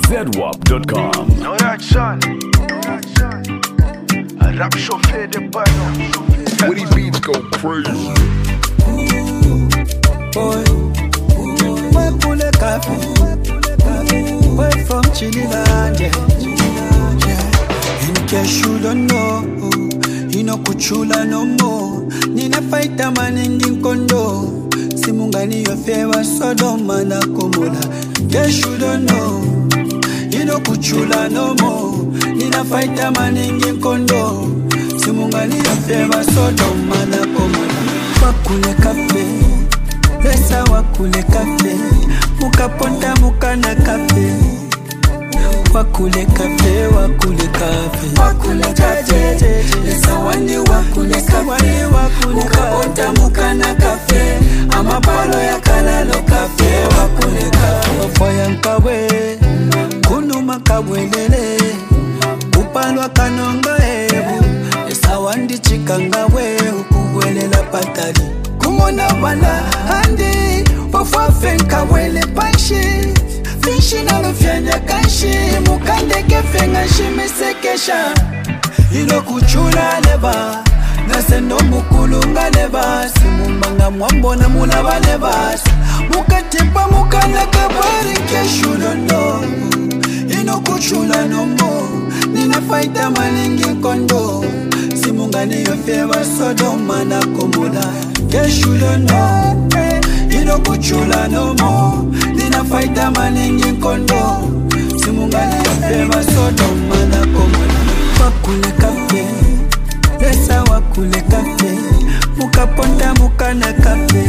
ZWAP.com. No that son. I rap chauffeur de panneau. When these beats go crazy. Boy, we pull a coffee. We're from Chililand, yeah. In case you don't know, you know kuchula no more. Nina fight a man in kondo. Simungani your favor Sodoma na Gomorrah. In case you don't know, you know kuchula no more. Nina fight a man in kondo. Simungani your favor Sodoma na Gomorrah. Wakule kafe, lesa wakule kafe. Mukaponda mukana kafe. Wakule kafe, wakule kafe. Wakule kafe, lesa wani wakule kafe. Mukaponda mukana kafe. Amapalo ya kalalo kafe. Wakule kafe. Wafaya nkawe, kunuma kawelele. Upalwa kanonga ebu. Lesa wandi chikangawe, ukuwelela patali. Kumona wana handi. Wafafen kawele panshi. Fishi na lufyanya kanshi. Mukande kefenga shimisekesha. Ilo kuchula leba. Nasendo mukulunga leba. Simumbanga mwambona mulaba leba. Mukatimpa mukanda kabari keshu dondo. Ino kuchula no more. Nina fighta maningi kondo. Simungani yofewa Sodoma na Gomorrah. Keshu dondo. Ino kuchula no more. Nina fighta maningi kondo. Simungani yofewa Sodoma na Gomorrah. Wakule kafe, lesa wakule kafe. Mukaponda mukana kafe.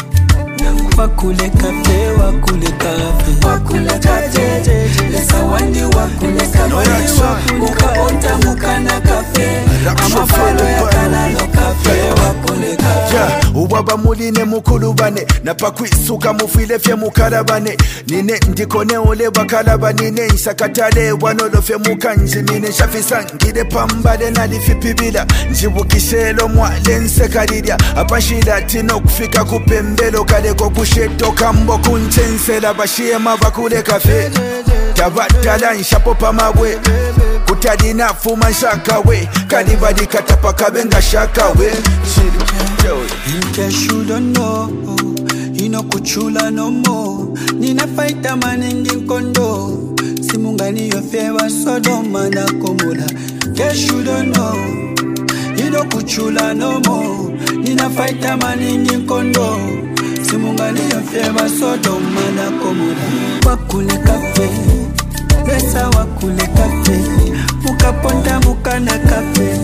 Wakule kafe, wakule kafe. Wakule kafe, lesa wandi wakule kafe. Mukaponda mukana kafe. Amafalo ya kalalo kafe. Wakule kafe. Ubaba muline mukulubane. Napakwisuka mufile fye mukarabane. Nine ndikone ole bakalaba. Nine isakatale wanolofe mukanji. Nine shafisa ngide pambale nalifipibila. Njibukishelo mwale nsekalilya. Apashida tino kufika kupembelo. Kaleko kusheto kambo kunchensela. Bashiema bakule kafe. Tabatala nshapo pamabwe. Kutalina fuma nshakawe. Kalibadi katapa kabenga shakawe. In case you don't know, you know kuchula no more. Nina fighta maningi kondo. Simungani your favor Sodoma na Gomorrah. In case you don't know, you know kuchula no more. Nina fighta maningi kondo. Simungani your favor Sodoma na Gomorrah. Wakule kafe, lesa wakule kafe. Mukaponda mukana kafe.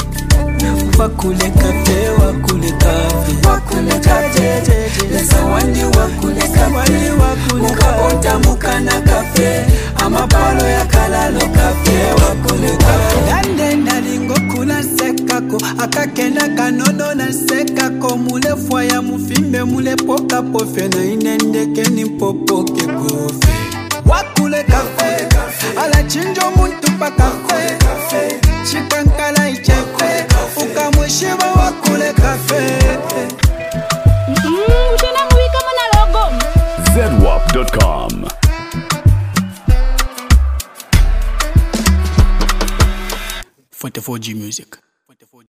Wakule kafe, wakule kafe. Wakule kafe, lesa wandi wakule kafe. Mukaponda mukana kafe. Amapalo ya kalalo kafe. Wakule kafe. Dande nalingo kuna sekako. Akakena kanono na sekako. Mule fwaya mufimbe mule poka pofe. Na inendeke ni popoke kofe. Wakule kafe, ala chinjo muntu pa kafe. Chikankala ichefe, ukamwishiba wakule kafe. Utena mwika mwana logo ZWAP.com. 44G Music.